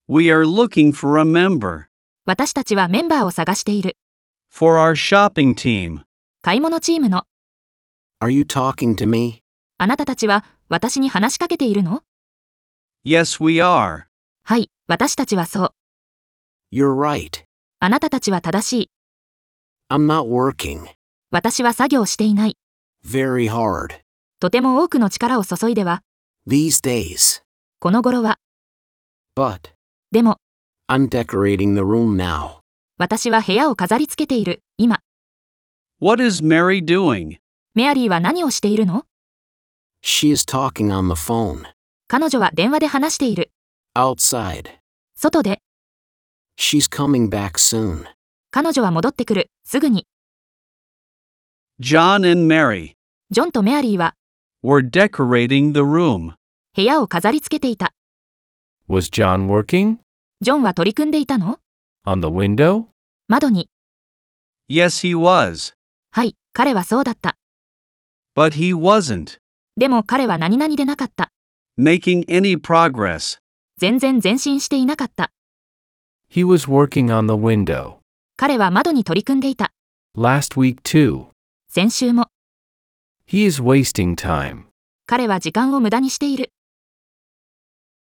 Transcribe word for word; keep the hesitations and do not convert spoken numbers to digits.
We are looking for a member. 私たちはメンバーを探している。 For our shopping team. 買い物チームの。 Are you talking to me? あなたたちは私に話しかけているの？ Yes, we are. はい、私たちはそう。 You're right. あなたたちは正しい。 I'm not working. 私は作業していない。 Very hard. とても多くの力を注いでは。 These days. この頃は。 But. でも。 I'm decorating the room now. 私は部屋を飾り付けている、今。 What is Mary doing? メアリーは何をしているの？ She is talking on the phone. 彼女は電話で話している。 Outside. 外で。 She's coming back soon. 彼女は戻ってくる、すぐに。 John and Mary. ジョンとメアリーは。 were decorating the room. 部屋を飾り付けていた。 Was John working? ジョンは取り組んでいたの？ On the window? 窓に。 Yes, he was. はい、彼はそうだった。 But he wasn't. でも彼は何々でなかった。 Making any progress. 全然前進していなかった。 He was working on the window. 彼は窓に取り組んでいた。 Last week too. 先週も。 He is wasting time. 彼は時間を無駄にしている。